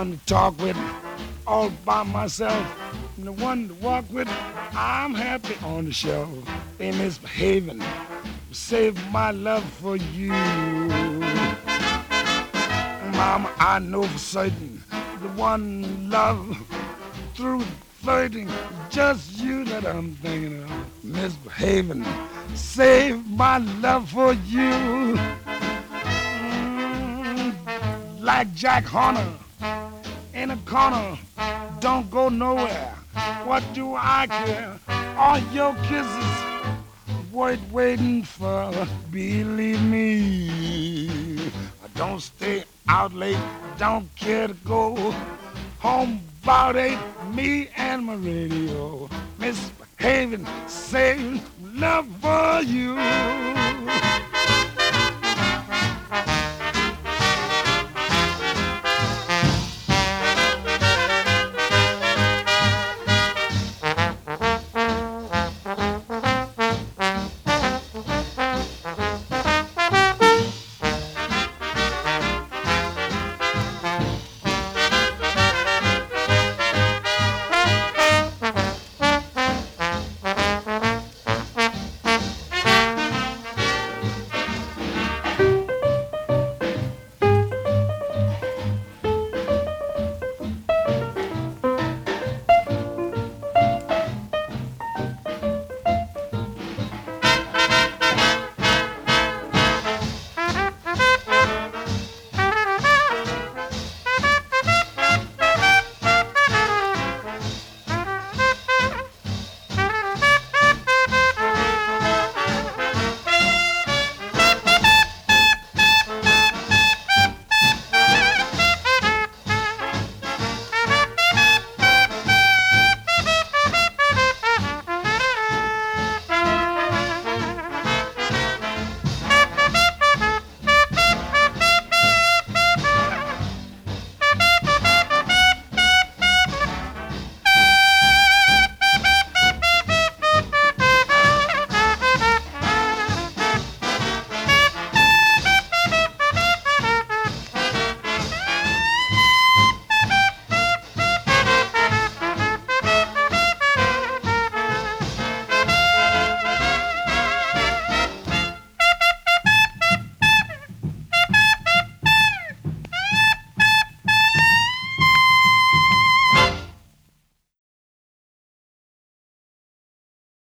one to talk with all by myself, and the one to walk with. I'm happy on the shelf. They misbehaving, save my love for you. Mama, I know for certain the one love through flirting, just you that I'm thinking of. Misbehaving, save my love for you. Like Jack Horner in a corner, don't go nowhere. What do I care? All your kisses worth waiting for. Believe me, don't stay out late. Don't care to go home about 8. Me and my radio, misbehaving, saving love for you.